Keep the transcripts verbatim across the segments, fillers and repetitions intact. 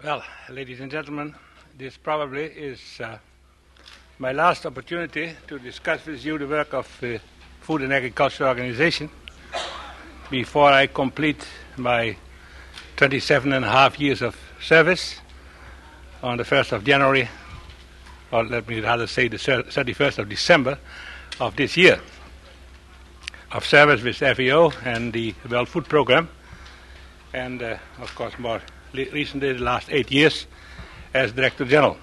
Well, ladies and gentlemen, this probably is uh, my last opportunity to discuss with you the work of the Food and Agriculture Organization before I complete my twenty-seven and a half years of service on the first of January, or let me rather say the thirty-first of December of this year, of service with F A O and the World Food Program, and uh, of course more recently the last eight years as Director General.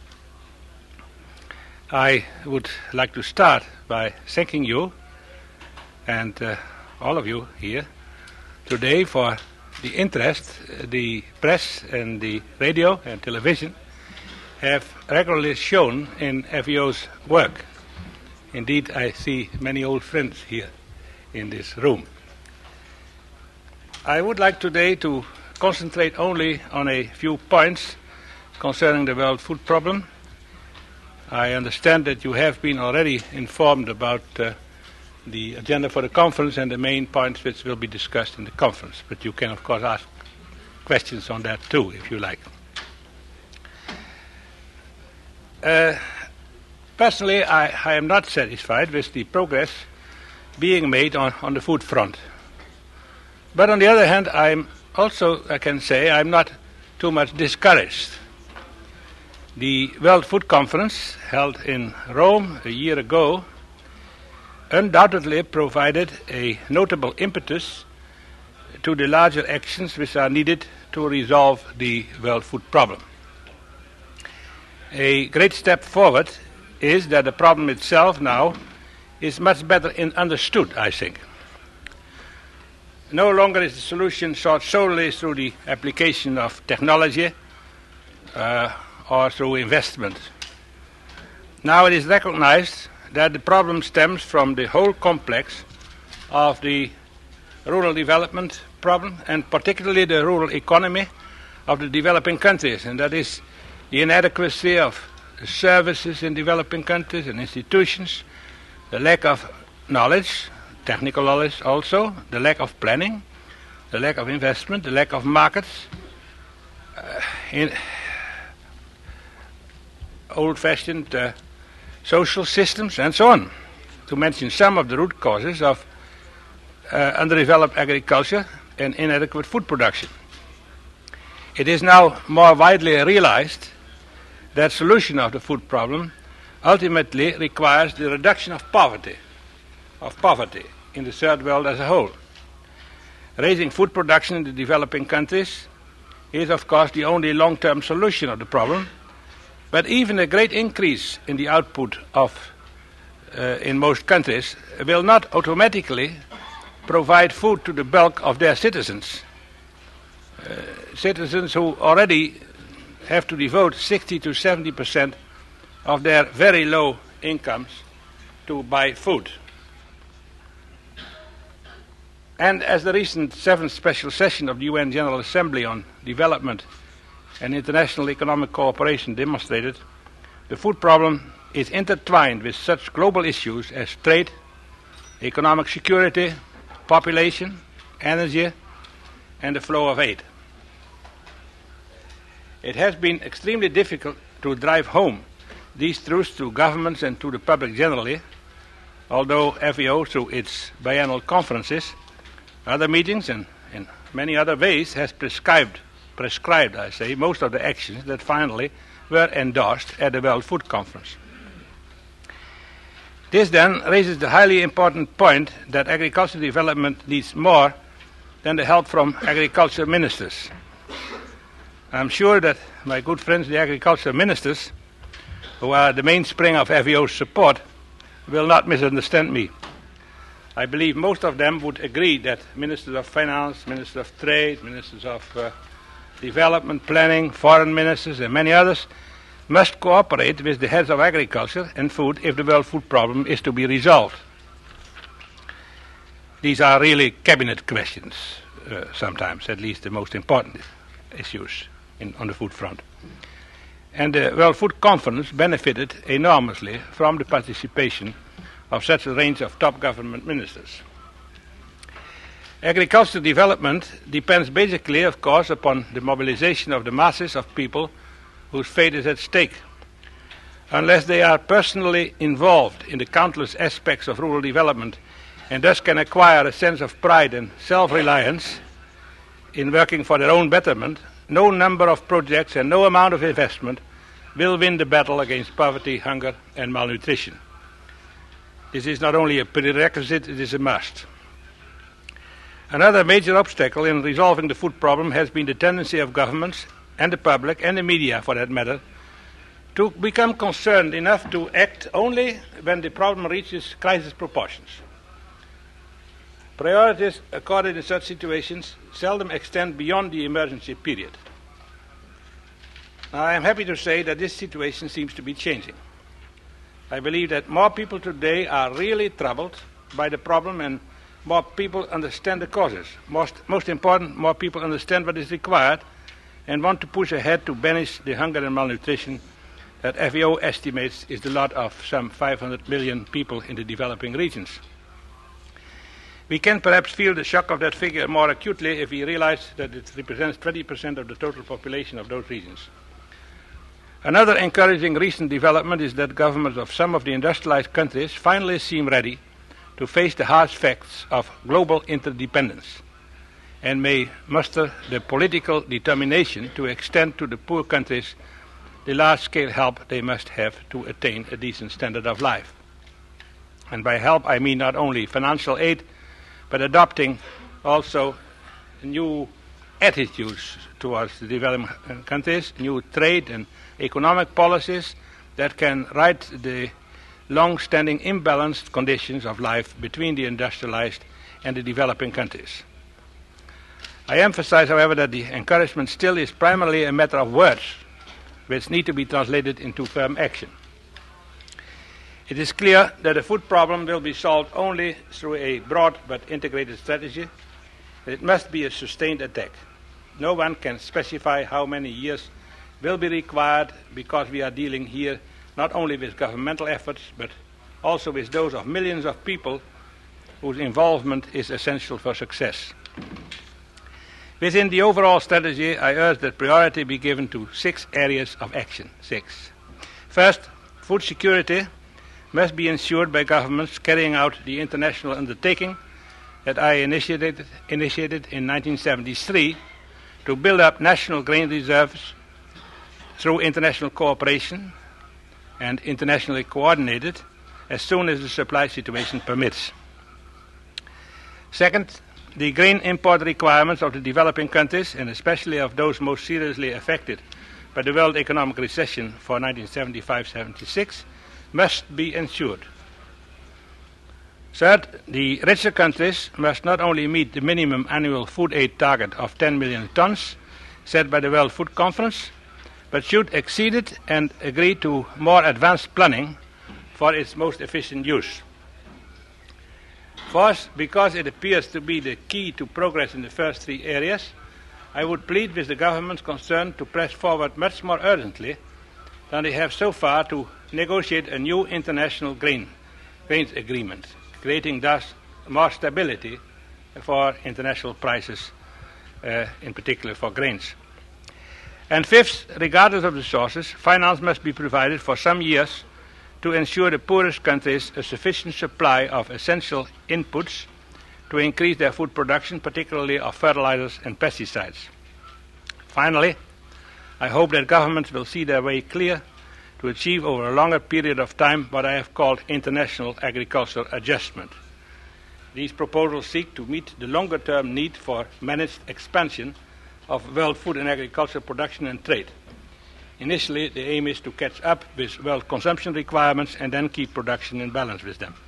I would like to start by thanking you and uh, all of you here today for the interest the press and the radio and television have regularly shown in F A O's work. Indeed, I see many old friends here in this room. I would like today to concentrate only on a few points concerning the world food problem. I understand that you have been already informed about uh, the agenda for the conference and the main points which will be discussed in the conference, but you can of course ask questions on that too if you like. Uh, personally, I, I am not satisfied with the progress being made on, on the food front. But on the other hand, I'm also, I can say, I'm not too much discouraged. The World Food Conference, held in Rome a year ago, undoubtedly provided a notable impetus to the larger actions which are needed to resolve the world food problem. A great step forward is that the problem itself now is much better in understood, I think. No longer is the solution sought solely through the application of technology uh, or through investment. Now it is recognized that the problem stems from the whole complex of the rural development problem, and particularly the rural economy of the developing countries, and that is the inadequacy of services in developing countries and institutions, the lack of knowledge, technical knowledge also, the lack of planning, the lack of investment, the lack of markets, uh, in old-fashioned uh, social systems, and so on, to mention some of the root causes of uh, underdeveloped agriculture and inadequate food production. It is now more widely realized that solution of the food problem ultimately requires the reduction of poverty, of poverty in the third world as a whole. Raising food production in the developing countries is, of course, the only long-term solution of the problem, but even a great increase in the output of, uh, in most countries, will not automatically provide food to the bulk of their citizens. Uh, citizens who already have to devote sixty to seventy percent of their very low incomes to buy food. And as the recent seventh special session of the U N General Assembly on Development and International Economic Cooperation demonstrated, the food problem is intertwined with such global issues as trade, economic security, population, energy, and the flow of aid. It has been extremely difficult to drive home these truths to governments and to the public generally, although F A O, through its biannual conferences, other meetings, and in many other ways, has prescribed, prescribed, I say, most of the actions that finally were endorsed at the World Food Conference. This then raises the highly important point that agricultural development needs more than the help from agriculture ministers. I'm sure that my good friends, the agriculture ministers, who are the mainspring of F A O's support, will not misunderstand me. I believe most of them would agree that ministers of finance, ministers of trade, ministers of uh, development planning, foreign ministers, and many others must cooperate with the heads of agriculture and food if the world food problem is to be resolved. These are really cabinet questions, uh, sometimes, at least the most important issues in, on the food front. And the World Food Conference benefited enormously from the participation of such a range of top government ministers. Agricultural development depends basically, of course, upon the mobilization of the masses of people whose fate is at stake. Unless they are personally involved in the countless aspects of rural development and thus can acquire a sense of pride and self-reliance in working for their own betterment, no number of projects and no amount of investment will win the battle against poverty, hunger, and malnutrition. This is not only a prerequisite, it is a must. Another major obstacle in resolving the food problem has been the tendency of governments and the public, and the media for that matter, to become concerned enough to act only when the problem reaches crisis proportions. Priorities accorded in such situations seldom extend beyond the emergency period. Now, I am happy to say that this situation seems to be changing. I believe that more people today are really troubled by the problem, and more people understand the causes. Most, most important, more people understand what is required and want to push ahead to banish the hunger and malnutrition that F A O estimates is the lot of some five hundred million people in the developing regions. We can perhaps feel the shock of that figure more acutely if we realize that it represents twenty percent of the total population of those regions. Another encouraging recent development is that governments of some of the industrialized countries finally seem ready to face the harsh facts of global interdependence and may muster the political determination to extend to the poor countries the large-scale help they must have to attain a decent standard of life. And by help I mean not only financial aid, but adopting also new attitudes towards the developing countries, new trade and economic policies that can right the long-standing imbalanced conditions of life between the industrialized and the developing countries. I emphasize, however, that the encouragement still is primarily a matter of words, which need to be translated into firm action. It is clear that the food problem will be solved only through a broad but integrated strategy. It must be a sustained attack. No one can specify how many years will be required, because we are dealing here not only with governmental efforts, but also with those of millions of people whose involvement is essential for success. Within the overall strategy, I urge that priority be given to six areas of action. Six. First, food security must be ensured by governments carrying out the international undertaking that I initiated, initiated in nineteen seventy-three to build up national grain reserves through international cooperation and internationally coordinated as soon as the supply situation permits. Second, the grain import requirements of the developing countries, and especially of those most seriously affected by the world economic recession for nineteen seventy-five seventy-six, must be ensured. Third, the richer countries must not only meet the minimum annual food aid target of ten million tons set by the World Food Conference, but should exceed it and agree to more advanced planning for its most efficient use. Fourth, because it appears to be the key to progress in the first three areas, I would plead with the governments concerned to press forward much more urgently than they have so far to negotiate a new international grain, grains agreement, creating thus more stability for international prices, uh, in particular for grains. And fifth, regardless of the sources, finance must be provided for some years to ensure the poorest countries a sufficient supply of essential inputs to increase their food production, particularly of fertilizers and pesticides. Finally, I hope that governments will see their way clear to achieve over a longer period of time what I have called international agricultural adjustment. These proposals seek to meet the longer-term need for managed expansion of world food and agricultural production and trade. Initially, the aim is to catch up with world consumption requirements and then keep production in balance with them.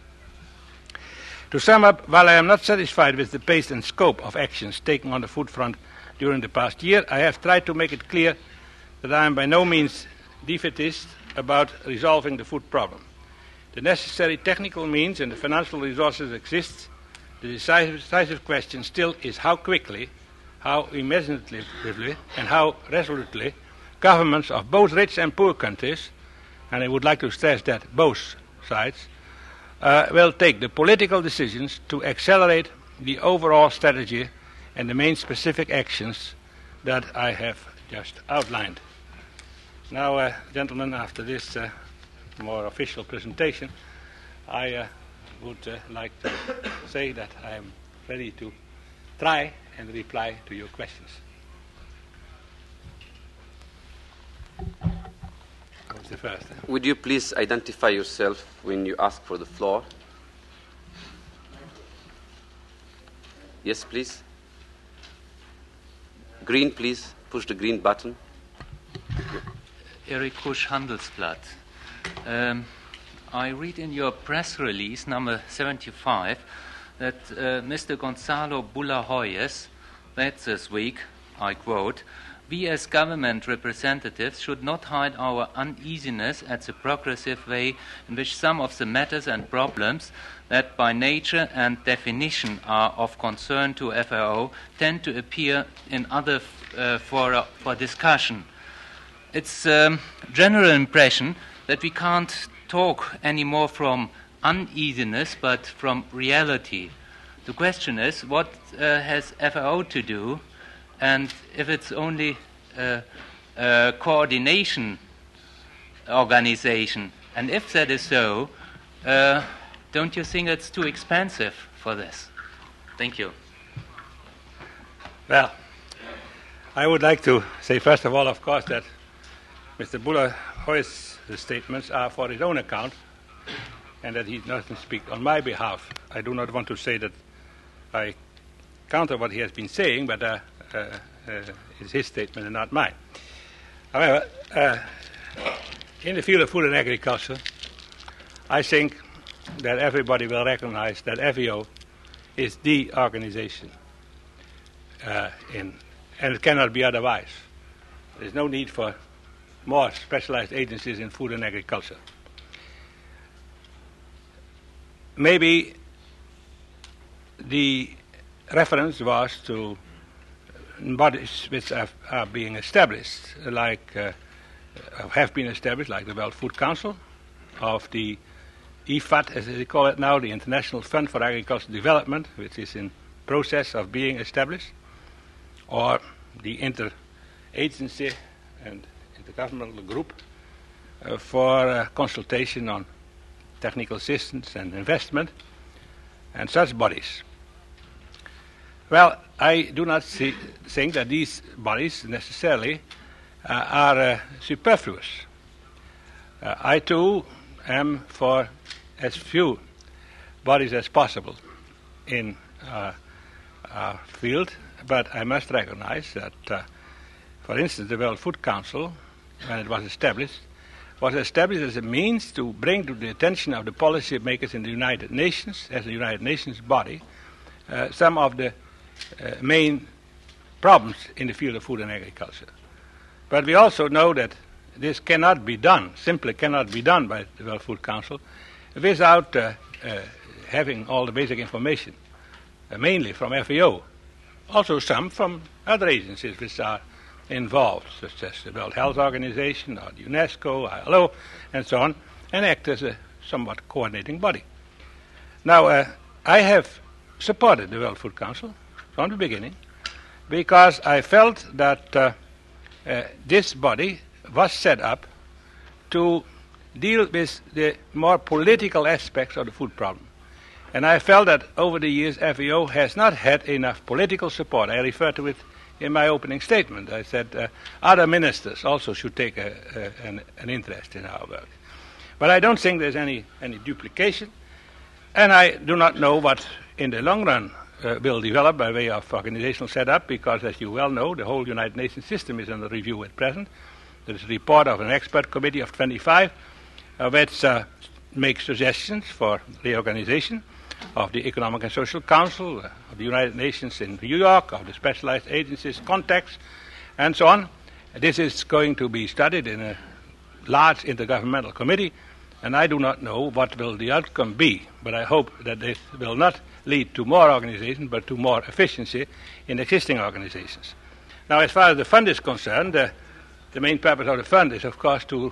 To sum up, while I am not satisfied with the pace and scope of actions taken on the food front during the past year, I have tried to make it clear that I am by no means defeatist about resolving the food problem. The necessary technical means and the financial resources exist. The decisive, decisive question still is how quickly, how imaginatively, and how resolutely governments of both rich and poor countries, and I would like to stress that both sides, uh, will take the political decisions to accelerate the overall strategy and the main specific actions that I have just outlined. Now, uh, gentlemen, after this uh, more official presentation, I uh, would uh, like to say that I am ready to try and reply to your questions. What's the first? Would you please identify yourself when you ask for the floor? Yes, please. Green, please. Push the green button. Eric Kusch, Handelsblatt. Um, I read in your press release, number seventy-five, that uh, Mister Gonzalo Bulahoyes said this week, I quote, "We as government representatives should not hide our uneasiness at the progressive way in which some of the matters and problems that by nature and definition are of concern to F A O tend to appear in other uh, fora for discussion. It's a um, general impression that we can't talk anymore from uneasiness but from reality. The question is, what uh, has F A O to do? And if it's only a, a coordination organization, and if that is so, uh, don't you think it's too expensive for this?" Thank you. Well, I would like to say first of all, of course, that Mister Bulahoyes' statements are for his own account, and that he doesn't speak on my behalf. I do not want to say that I counter what he has been saying, but uh, uh, uh, it's his statement and not mine. However, uh, in the field of food and agriculture, I think that everybody will recognize that F A O is the organization, uh, in, and it cannot be otherwise. There's no need for more specialized agencies in food and agriculture. Maybe the reference was to bodies which are, are being established, like uh, have been established, like the World Food Council, of the I F A D, as they call it now, the International Fund for Agricultural Development, which is in process of being established, or the Interagency and Intergovernmental Group uh, for uh, consultation on technical assistance and investment, and such bodies. Well, I do not see, think that these bodies necessarily uh, are uh, superfluous. Uh, I too am for as few bodies as possible in uh, our field, but I must recognize that, uh, for instance, the World Food Council, when it was established, was established as a means to bring to the attention of the policy makers in the United Nations, as a United Nations body, uh, some of the uh, main problems in the field of food and agriculture. But we also know that this cannot be done, simply cannot be done by the World Food Council without uh, uh, having all the basic information, uh, mainly from F A O, also some from other agencies which are involved, such as the World Health Organization or the UNESCO, I L O, and so on, and act as a somewhat coordinating body. Now, uh, I have supported the World Food Council from the beginning because I felt that uh, uh, this body was set up to deal with the more political aspects of the food problem. And I felt that over the years F A O has not had enough political support. I refer to it in my opening statement. I said uh, other ministers also should take a, a, an, an interest in our work. But I don't think there's any, any duplication, and I do not know what in the long run uh, will develop by way of organizational setup, because as you well know, the whole United Nations system is under review at present. There is a report of an expert committee of twenty-five uh, which uh, makes suggestions for reorganization of the Economic and Social Council, uh, of the United Nations in New York, of the specialized agencies, contacts, and so on. This is going to be studied in a large intergovernmental committee, and I do not know what will the outcome be, but I hope that this will not lead to more organization, but to more efficiency in existing organizations. Now, as far as the fund is concerned, uh, the main purpose of the fund is, of course, to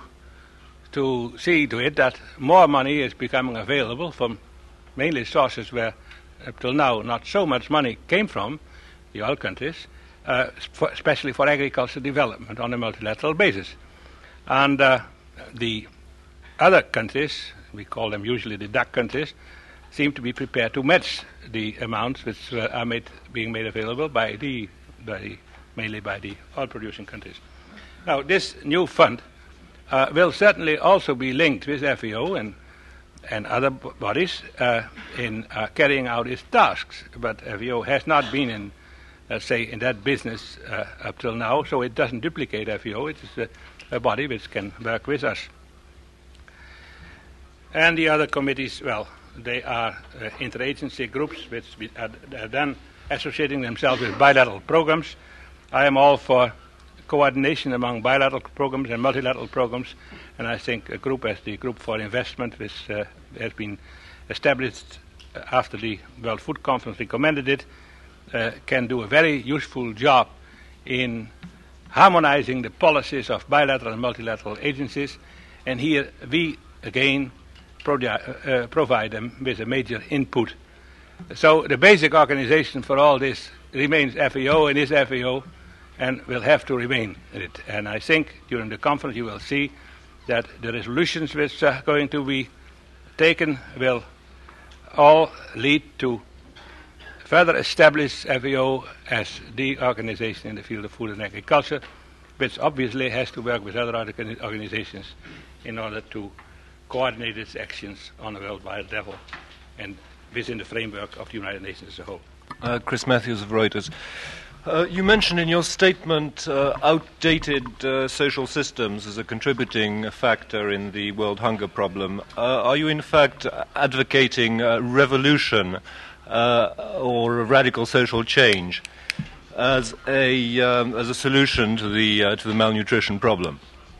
to see to it that more money is becoming available from mainly sources where up till now, not so much money came from the oil countries, uh, for, especially for agricultural development on a multilateral basis. And uh, the other countries, we call them usually the D A C countries, seem to be prepared to match the amounts which uh, are made, being made available by the, by the, mainly by the oil-producing countries. Now, this new fund uh, will certainly also be linked with F A O and, and other b- bodies uh, in uh, carrying out its tasks. But F A O has not been in, let's say, in that business uh, up till now, so it doesn't duplicate F A O. It is a, a body which can work with us. And the other committees, well, they are uh, interagency groups which are, are then associating themselves with bilateral programs. I am all for coordination among bilateral programs and multilateral programs, and I think a group as the Group for Investment, which uh, has been established after the World Food Conference recommended it, uh, can do a very useful job in harmonizing the policies of bilateral and multilateral agencies, and here we again produ- uh, provide them with a major input. So the basic organization for all this remains F A O and is F A O, and will have to remain it. And I think during the conference you will see that the resolutions which are going to be taken will all lead to further establish F A O as the organization in the field of food and agriculture, which obviously has to work with other organizations in order to coordinate its actions on a worldwide level and within the framework of the United Nations as a whole. Uh, Chris Matthews of Reuters. Uh, you mentioned in your statement uh, outdated uh, social systems as a contributing factor in the world hunger problem. Uh, are you in fact advocating uh, revolution uh, or a radical social change as a um, as a solution to the uh, to the malnutrition problem?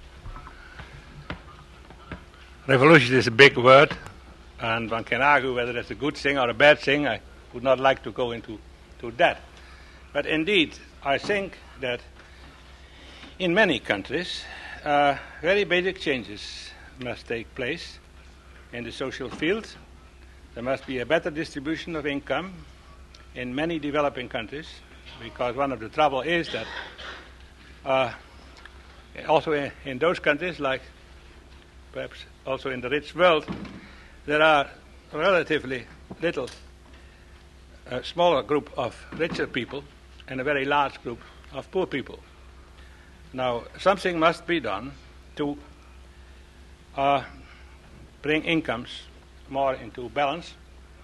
Revolution is a big word, and one can argue whether that's a good thing or a bad thing. I would not like to go into to that. But indeed, I think that in many countries, uh, very basic changes must take place in the social field. There must be a better distribution of income in many developing countries, because one of the trouble is that uh, also in, in those countries, like perhaps also in the rich world, there are relatively little, a smaller group of richer people and a very large group of poor people. Now, something must be done to uh, bring incomes more into balance,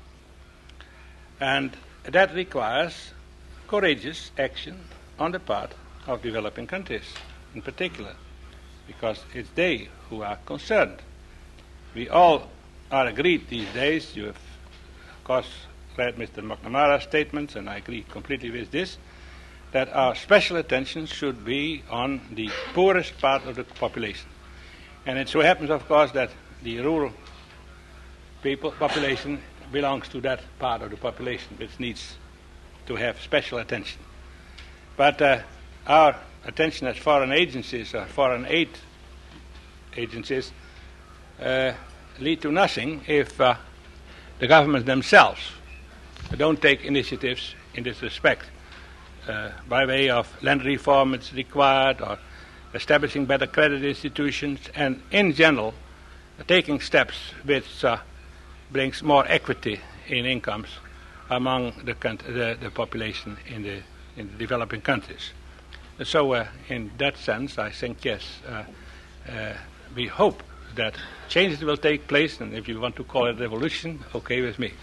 and that requires courageous action on the part of developing countries in particular, because it's they who are concerned. We all are agreed these days, you have of course read Mister McNamara's statements, and I agree completely with this, that our special attention should be on the poorest part of the population. And it so happens, of course, that the rural people population belongs to that part of the population which needs to have special attention. But uh, our attention as foreign agencies or foreign aid agencies uh, lead to nothing if uh, the governments themselves don't take initiatives in this respect. Uh, by way of land reform it's required, or establishing better credit institutions, and in general uh, taking steps which uh, brings more equity in incomes among the, the, the population in the, in the developing countries. So uh, in that sense, I think, yes, uh, uh, we hope that changes will take place, and if you want to call it revolution, okay with me.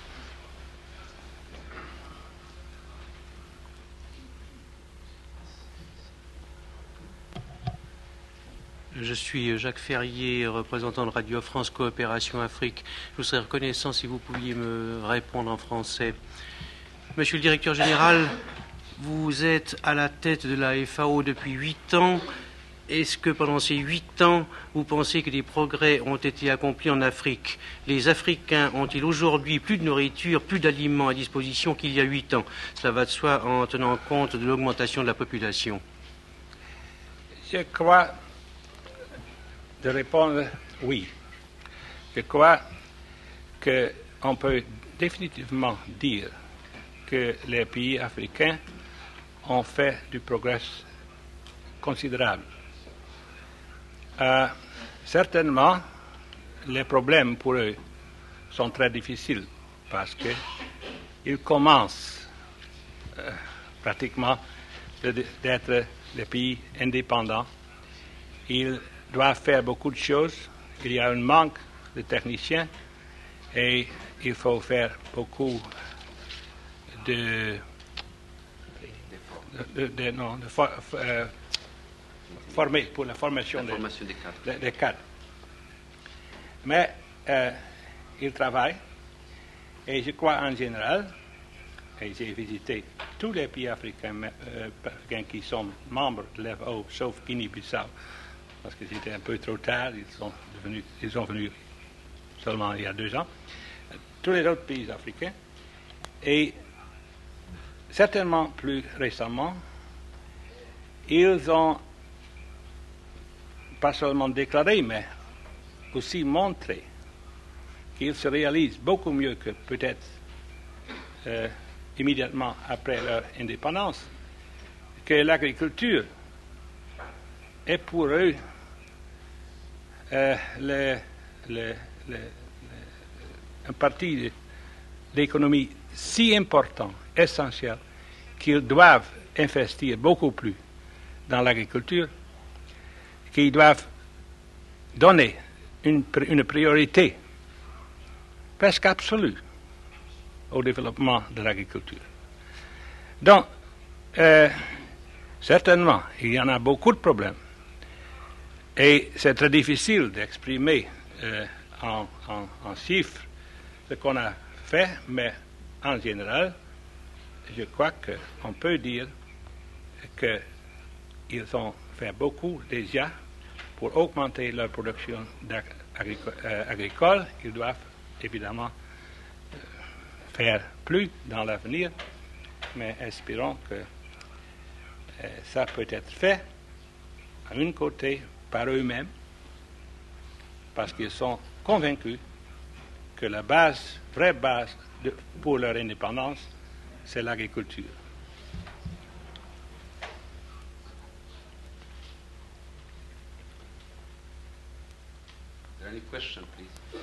Je suis Jacques Ferrier, représentant de Radio France Coopération Afrique. Je vous serais reconnaissant si vous pouviez me répondre en français. Monsieur le directeur général, vous êtes à la tête de la F A O depuis huit ans. Est-ce que pendant ces huit ans, vous pensez que des progrès ont été accomplis en Afrique? Les Africains ont-ils aujourd'hui plus de nourriture, plus d'aliments à disposition qu'il y a huit ans? Cela va de soi en tenant compte de l'augmentation de la population. Je crois de répondre oui. Je crois qu'on peut définitivement dire que les pays africains ont fait du progrès considérable. Euh, certainement, les problèmes pour eux sont très difficiles parce qu'ils commencent euh, pratiquement de, d'être des pays indépendants. Ils doivent faire beaucoup de choses. Il y a un manque de techniciens et il faut faire beaucoup de, de, de, non, de for, euh, former pour la formation, la des, formation des cadres. Des, des cadres. Mais euh, ils travaillent et je crois en général, et j'ai visité tous les pays africains, euh, africains qui sont membres de l'F A O, sauf Guinée-Bissau, parce que c'était un peu trop tard, ils sont, devenus, ils sont venus seulement il y a deux ans, tous les autres pays africains, et certainement plus récemment, ils ont pas seulement déclaré, mais aussi montré qu'ils se réalisent beaucoup mieux que peut-être euh, immédiatement après leur indépendance, que l'agriculture est pour eux euh, le, le, le, le, un parti de l'économie si important, essentiel, qu'ils doivent investir beaucoup plus dans l'agriculture, qu'ils doivent donner une, une priorité presque absolue au développement de l'agriculture. Donc, euh, certainement, il y en a beaucoup de problèmes. Et c'est très difficile d'exprimer euh, en, en, en chiffres ce qu'on a fait, mais en général, je crois qu'on peut dire qu'ils ont fait beaucoup déjà pour augmenter leur production agricole. Ils doivent évidemment euh, faire plus dans l'avenir, mais espérons que euh, ça peut être fait à un côté par eux-mêmes, parce qu'ils sont convaincus que la base, vraie base de, pour leur indépendance, c'est l'agriculture. Is there any question, please?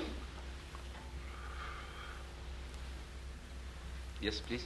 Yes, please.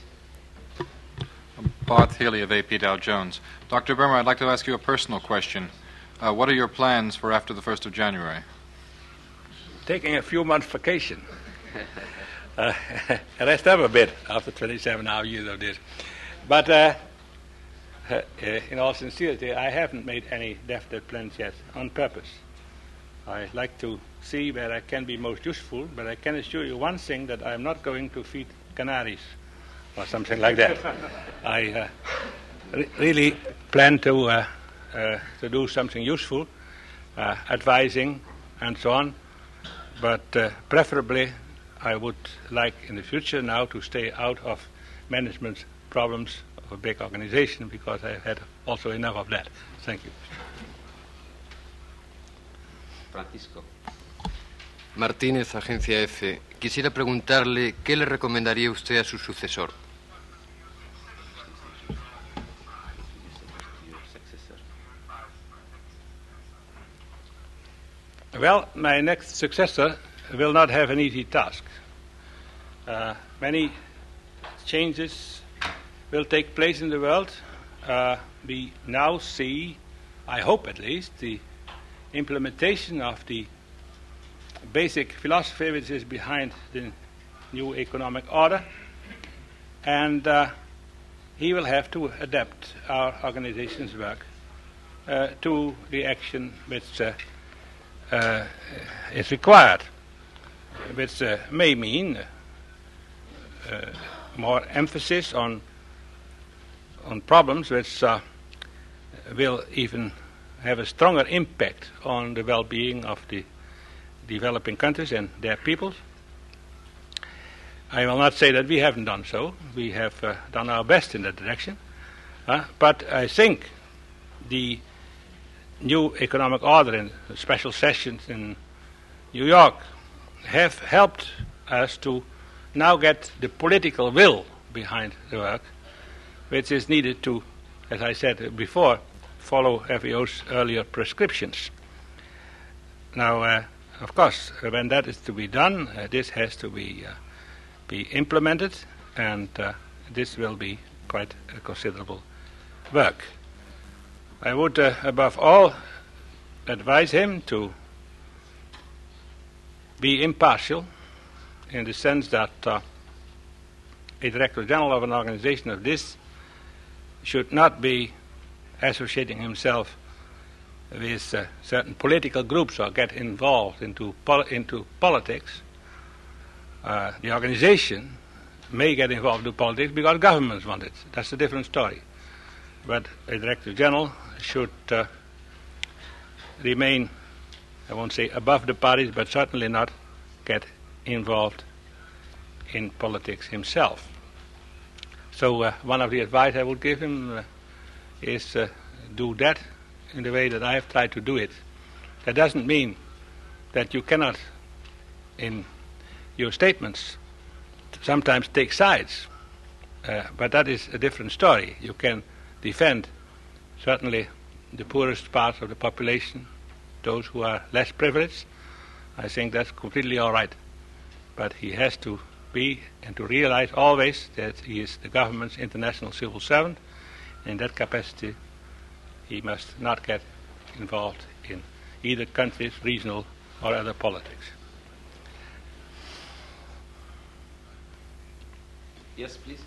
Bob Healy of A P Dow Jones. Doctor Burma, I'd like to ask you a personal question. Uh, what are your plans for after the first of January? Taking a few months vacation. uh, rest up a bit after twenty-seven and a half years of this. But uh, uh, in all sincerity, I haven't made any definite plans yet on purpose. I like to see where I can be most useful, but I can assure you one thing, that I'm not going to feed canaries or something like that. I uh, re- really plan to uh, uh, to do something useful, uh, advising and so on, but uh, preferably I would like in the future now to stay out of management problems of a big organization, because I've had also enough of that. Thank you. Francisco. Martínez, Agencia F. Quisiera preguntarle qué le recomendaría usted a su sucesor. Well, my next successor will not have an easy task. Uh, many changes will take place in the world. Uh, we now see, I hope at least, the implementation of the basic philosophy which is behind the new economic order, and uh, he will have to adapt our organization's work uh, to the action which uh, uh, is required, which uh, may mean uh, uh, more emphasis on on problems which uh, will even have a stronger impact on the well-being of the developing countries and their peoples. I will not say that we haven't done so. We have uh, done our best in that direction. Uh, but I think the new economic order and special sessions in New York have helped us to now get the political will behind the work, which is needed to, as I said before, follow F A O's earlier prescriptions. Now, uh, of course, when that is to be done, uh, this has to be uh, be implemented, and uh, this will be quite a considerable work. I would, uh, above all, advise him to be impartial, in the sense that uh, a Director General of an organization of this should not be associating himself with uh, certain political groups or get involved into pol- into politics. Uh, the organization may get involved in politics because governments want it. That's a different story. But a Director General should uh, remain, I won't say above the parties, but certainly not get involved in politics himself. So uh, one of the advice I would give him uh, is uh, do that in the way that I have tried to do it. That doesn't mean that you cannot, in your statements, sometimes take sides, uh, but that is a different story. You can defend certainly the poorest parts of the population, those who are less privileged. I think that's completely all right. But he has to be and to realize always that he is the government's international civil servant. In that capacity, he must not get involved in either country's regional or other politics. Yes, please.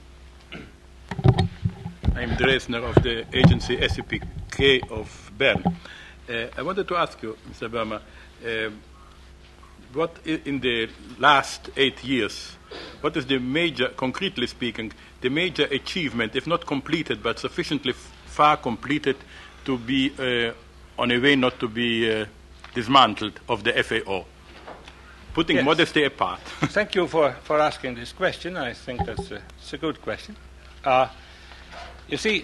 I'm Dresner of the agency S C P K of Bern. Uh, I wanted to ask you, Mister Burma, uh, what I- in the last eight years, what is the major, concretely speaking, the major achievement, if not completed, but sufficiently f- far completed to be uh, on a way not to be uh, dismantled of the F A O? Putting Yes. modesty apart. Thank you for, for asking this question. I think that's a, it's a good question. Uh, you see,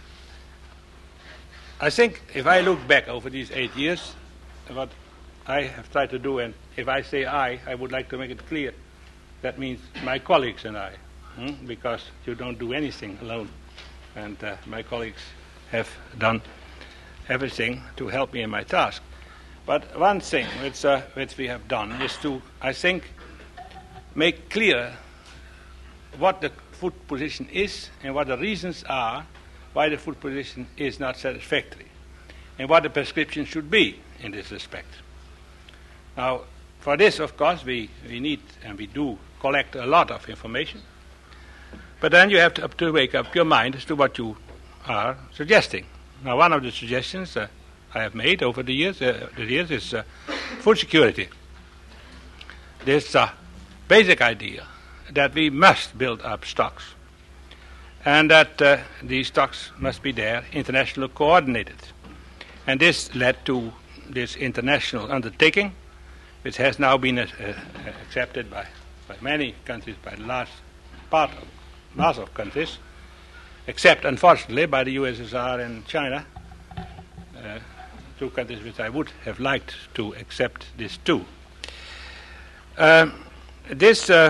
I think if I look back over these eight years, what I have tried to do, and if I say I, I would like to make it clear, that means my colleagues and I, hmm? because you don't do anything alone. And uh, my colleagues have done everything to help me in my task. But one thing which, uh, which we have done is to, I think, make clear what the food position is and what the reasons are why the food position is not satisfactory, and what the prescription should be in this respect. Now, for this, of course, we, we need and we do collect a lot of information, but then you have to, to wake up your mind as to what you are suggesting. Now, one of the suggestions uh, I have made over the years, uh, the years is uh, food security. This uh, basic idea that we must build up stocks, and that uh, these stocks must be there, internationally coordinated. And this led to this international undertaking, which has now been uh, uh, accepted by, by many countries, by the large part of mass of countries, except, unfortunately, by the U S S R and China, uh, two countries which I would have liked to accept this too. Um, this uh,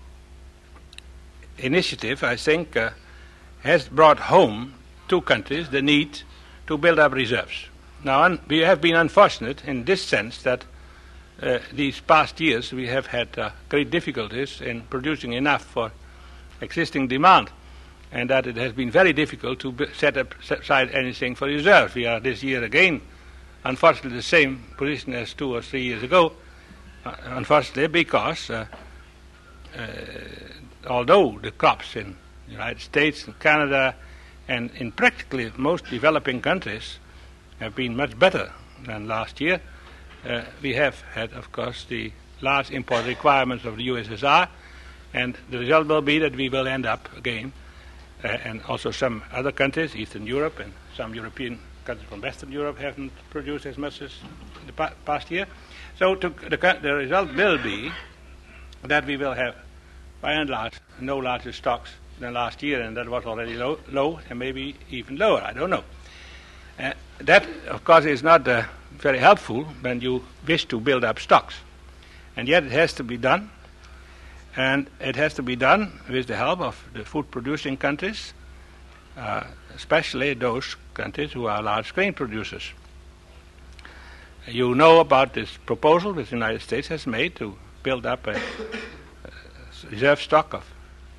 initiative, I think, uh, has brought home to countries the need to build up reserves. Now, un- we have been unfortunate in this sense that uh, these past years we have had uh, great difficulties in producing enough for existing demand, and that it has been very difficult to b- set up set aside anything for reserves. We are this year again, unfortunately, the same position as two or three years ago, uh, unfortunately, because uh, uh, although the crops in the United States and Canada and in practically most developing countries have been much better than last year, uh, we have had, of course, the large import requirements of the U S S R, and the result will be that we will end up again, uh, and also some other countries, Eastern Europe and some European countries from Western Europe haven't produced as much as in the pa- past year. So to, the, the result will be that we will have, by and large, no larger stocks than last year, and that was already low, low and maybe even lower, I don't know. Uh, that, of course, is not uh, very helpful when you wish to build up stocks. And yet it has to be done. And it has to be done with the help of the food-producing countries, uh, especially those countries who are large grain producers. You know about this proposal that the United States has made to build up a, a reserve stock of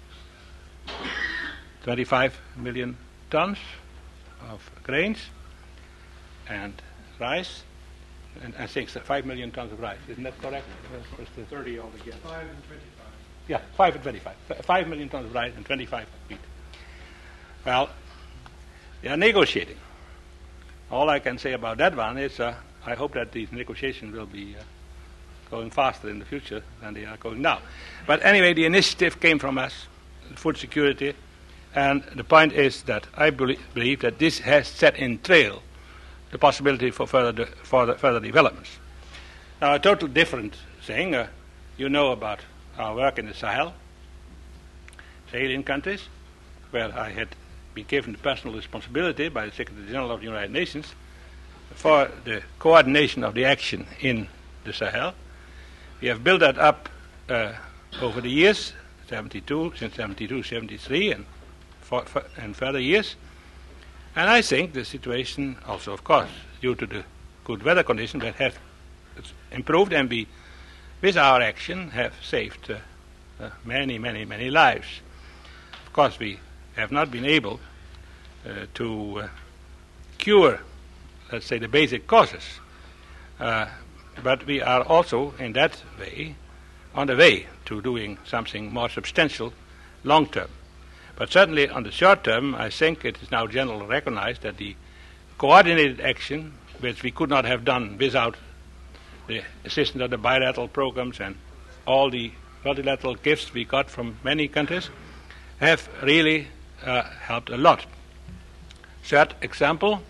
twenty-five million tons of grains and rice, and I think five million tons of rice. Isn't that correct? Uh, thirty altogether. Five and twenty-five. Yeah, five and twenty-five. F- five million tons of rice and twenty-five of wheat. Well, they are negotiating. All I can say about that one is uh, I hope that these negotiations will be uh, going faster in the future than they are going now. But anyway, the initiative came from us, food security, and the point is that I belie- believe that this has set in trail the possibility for further de- for the further developments. Now, a total different thing, uh, you know about our work in the Sahel, Sahelian countries, where I had been given the personal responsibility by the Secretary General of the United Nations for the coordination of the action in the Sahel. We have built that up uh, over the years, seventy-two, since seventy-two, seventy-three, and, for, for, and further years. And I think the situation also, of course, due to the good weather conditions that have improved, and we, with our action, have saved uh, uh, many, many, many lives. Of course, we have not been able uh, to uh, cure, let's say, the basic causes. Uh, but we are also, in that way, on the way to doing something more substantial long term. But certainly on the short term, I think it is now generally recognized that the coordinated action, which we could not have done without the assistance of the bilateral programs and all the multilateral gifts we got from many countries, have really uh, helped a lot. Third example,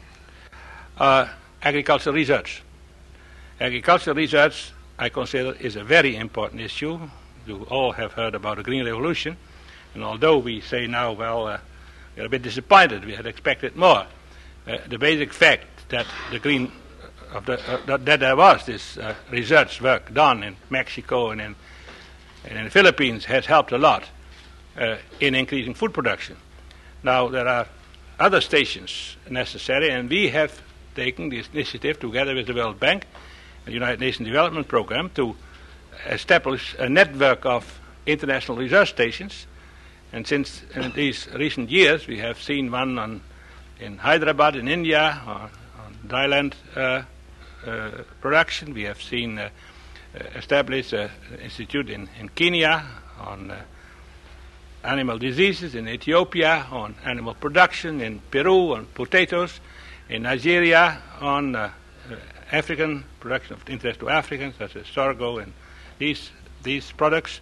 uh, agricultural research. Agricultural research, I consider, is a very important issue. You all have heard about the Green Revolution, and although we say now, well, uh, we're a bit disappointed, we had expected more, uh, the basic fact that the green of the, uh, that, that there was this uh, research work done in Mexico and in, and in the Philippines has helped a lot uh, in increasing food production. Now, there are other stations necessary, and we have taken this initiative together with the World Bank and the United Nations Development Program to establish a network of international research stations. And since in these recent years, we have seen one on, in Hyderabad in India on, on dryland uh, uh, production. We have seen uh, established an institute in, in Kenya on uh, animal diseases, in Ethiopia on animal production, in Peru on potatoes, in Nigeria on uh, uh, African production of interest to Africans, such as sorghum and these these products.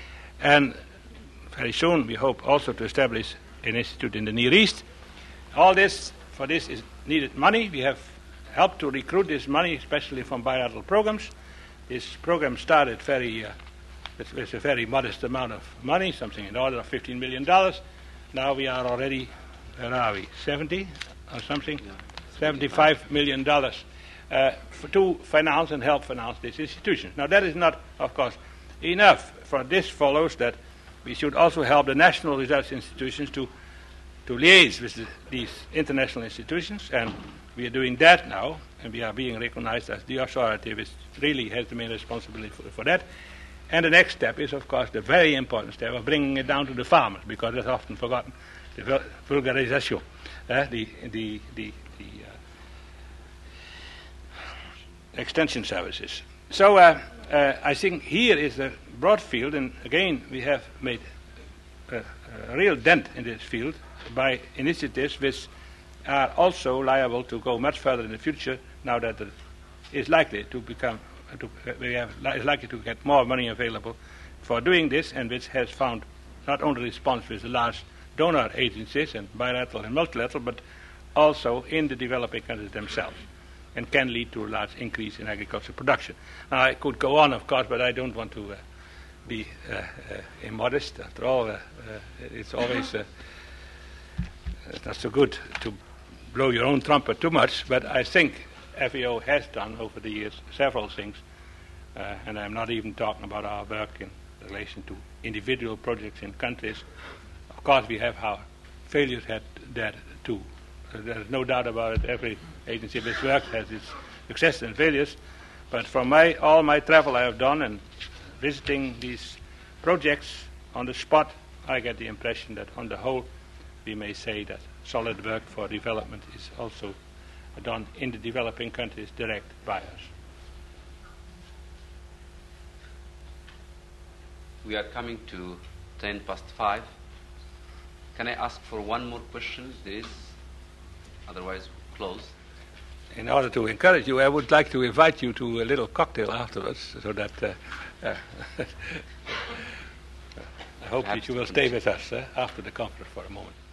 And very soon we hope also to establish an institute in the Near East. All this, for this is needed money. We have helped to recruit this money, especially from bilateral programs. This program started very uh, with, with a very modest amount of money, something in the order of fifteen million dollars. Now we are already, where are we, seventy or something? Yeah. seventy-five million dollars uh, for, to finance and help finance these institutions. Now that is not, of course, enough. For this follows that we should also help the national research institutions to, to liaise with the, these international institutions, and we are doing that now, and we are being recognized as the authority which really has the main responsibility for, for that. And the next step is, of course, the very important step of bringing it down to the farmers, because that's often forgotten, the vulgarization, uh, the, the, the, the uh, extension services. So uh, uh, I think here is a broad field, and again we have made a, a real dent in this field by initiatives which are also liable to go much further in the future, now that it is likely to become, uh, to, uh, we have li- is likely to get more money available for doing this, and which has found not only response with the large donor agencies and bilateral and multilateral, but also in the developing countries themselves, and can lead to a large increase in agricultural production. Now, I could go on, of course, but I don't want to uh, be uh, uh, immodest. After all, uh, uh, it's always uh, it's not so good to blow your own trumpet too much, but I think F A O has done over the years several things, uh, and I'm not even talking about our work in in relation to individual projects in countries. Of course, we have our failures had there too. Uh, there is no doubt about it. Every agency that's worked has its successes and failures. But from my, all my travel I have done and visiting these projects on the spot, I get the impression that on the whole, we may say that solid work for development is also done in the developing countries direct by us. We are coming to ten past five. Can I ask for one more question? There is, otherwise we'll close. In order to encourage you, I would like to invite you to a little cocktail afterwards, so that uh, uh, I hope Perhaps that you will stay with us uh, after the conference for a moment.